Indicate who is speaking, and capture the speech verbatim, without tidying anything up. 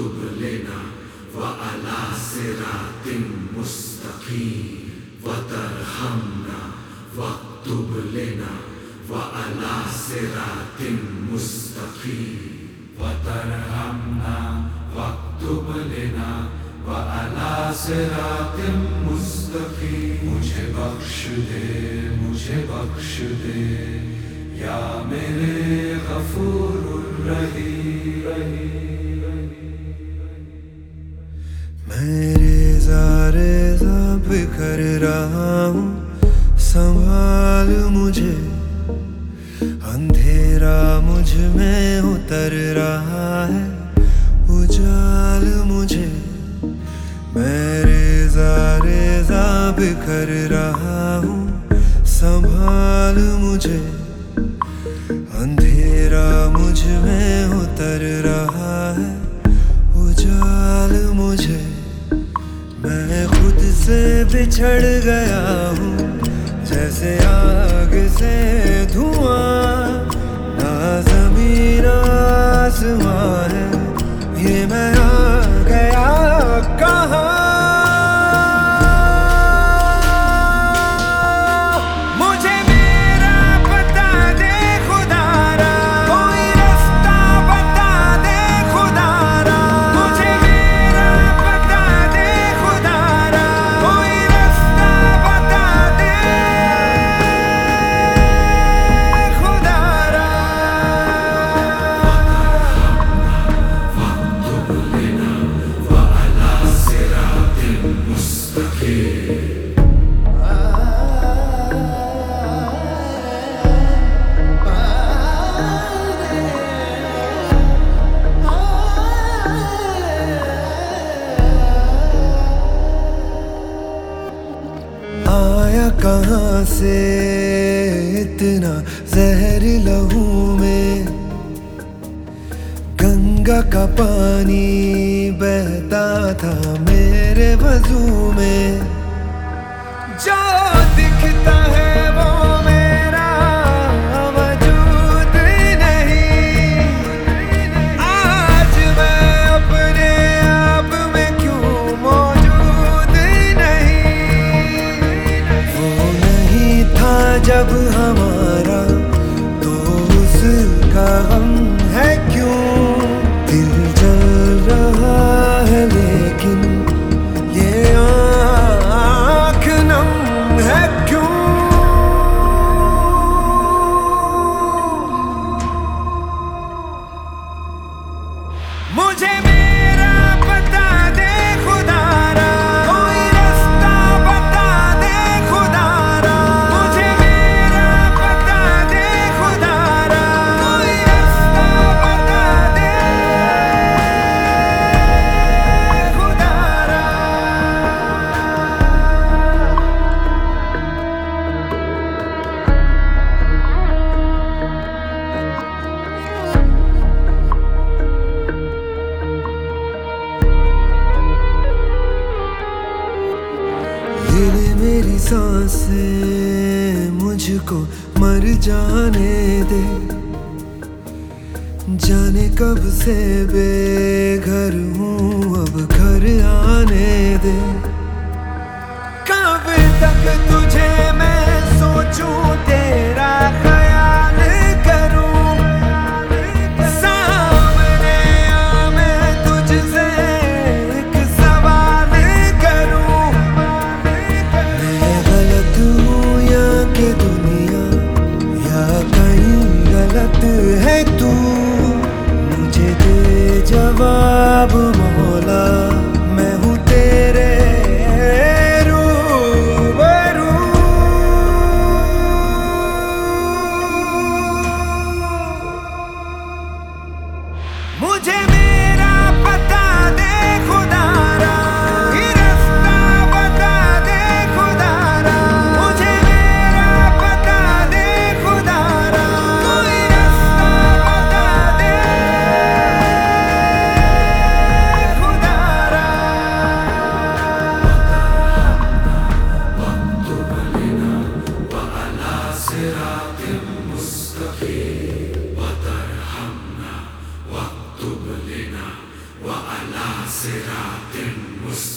Speaker 1: वाक्तुब लना वअला सिरातिम मुस्तकीम वतरहमना वाक्तुब लना वअला सिरातिम मुस्तकीम वतरहमना वाक्तुब लना वअला सिरातिम मुस्तकीम। मुझे बख्श दे, मुझे बख्श दे या मेरे गफूरुर रहीम।
Speaker 2: मैं रेज़ा रेज़ा बिखर रहा हूँ, संभाल मुझे। अंधेरा मुझ में उतर रहा है, उजाल मुझे। मैं रेज़ा रेज़ा बिखर रहा हूँ, संभाल मुझे। अंधेरा मुझ में उतर रहा है, उजाल मुझे। मैं खुद से बिछड़ गया हूँ, जैसे आग से धुआं। ना ज़मीन आसमां है, ये मैं आ गया कहाँ। आया कहाँ से इतना जहर लहू में। गंगा का पानी बहता था मेरे वजू में। जो दिखता है वो मेरा वजूद नहीं। आज मैं अपने आप में क्यों मौजूद नहीं। वो नहीं था जब हमारा, तो उसका हम है क्यों। दिल जल रहा है लेकिन ये आँख नम है क्यों। मुझे मेरा बता दे खुदारा, कोई रास्ता बता दे खुदारा। मुझे मेरा बता दे खुदारा, कोई रास्ता बता दे खुदारा। ले मेरी सांसें, मुझको मर जाने दे। जाने कब से बेघर हूँ, अब घर आने दे। कब तक तुझे मैं सोचूं, तेरा ख्याल करूं। सामने आ मैं तुझसे एक सवाल करूं। मैं गलत हूँ या कि दुनिया, या कहीं गलत है तू। मुझे दे जवाब मौला, मैं हूँ तेरे रूबरू। मुझे मेरा पता दे खुदारा, ये रास्ता बता दे खुदारा। मुझे मेरा पता दे खुदारा, कोई रास्ता बता दे खुदारा।
Speaker 1: वाक्तुब लना वअला सिरातिम मुस्तकीम वतरहमना वाक्तुब लना وعلى صراط مستقيم